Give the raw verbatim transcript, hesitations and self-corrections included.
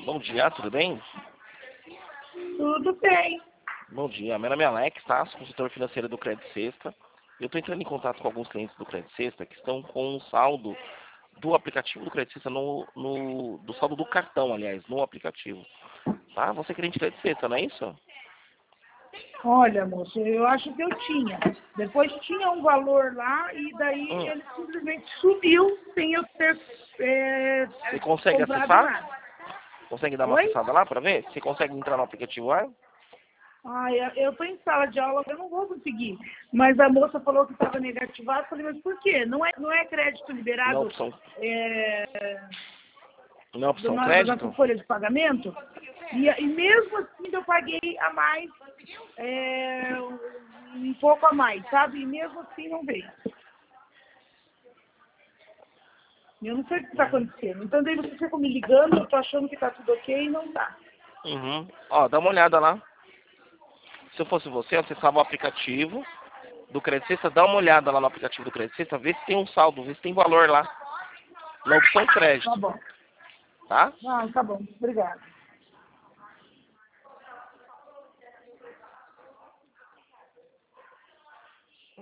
Bom dia, tudo bem? Tudo bem. Bom dia, meu nome é Alex, tá? Sou consultor financeiro do Crédito Sexta. Eu estou entrando em contato com alguns clientes do Crédito Sexta que estão com o saldo do aplicativo do Crédito Sexta, no, no, do saldo do cartão, aliás, no aplicativo. Tá? Você é cliente do Crédito Sexta, não é isso? Olha, moço, eu acho que eu tinha. Depois tinha um valor lá e daí Hum. ele simplesmente subiu sem eu ter é, Você consegue comprado acessar? nada. Consegue dar uma Oi? acessada lá para ver? Você consegue entrar no aplicativo lá? Ah, eu eu tô em sala de aula, eu não vou conseguir. Mas a moça falou que estava negativado. Eu falei, mas por quê? Não é, não é crédito Na liberado opção, é, na do, opção no- da nossa crédito? folha de pagamento? E, e mesmo assim eu paguei a mais, é, um pouco a mais, sabe? E mesmo assim não veio. Eu não sei o que está acontecendo. Então daí você fica me ligando, eu tô achando que está tudo ok e não tá. Uhum. Ó, dá uma olhada lá. Se eu fosse você, eu acessava o aplicativo do Crédito Sexta, dá uma olhada lá no aplicativo do Crédito Sexta, vê se tem um saldo, vê se tem valor lá, na opção Tá crédito, bom. tá? Ah, tá bom. Obrigada.